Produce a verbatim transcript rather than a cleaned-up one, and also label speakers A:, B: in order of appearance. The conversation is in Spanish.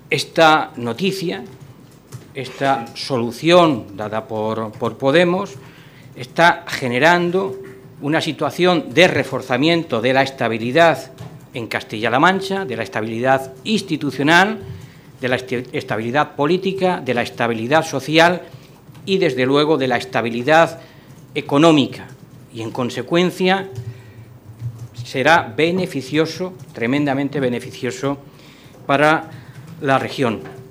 A: esta noticia, esta solución dada por, por Podemos, está generando una situación de reforzamiento de la estabilidad en Castilla-La Mancha, de la estabilidad institucional, de la estabilidad política, de la estabilidad social y, desde luego, de la estabilidad económica. Y, en consecuencia, será beneficioso, tremendamente beneficioso para la región.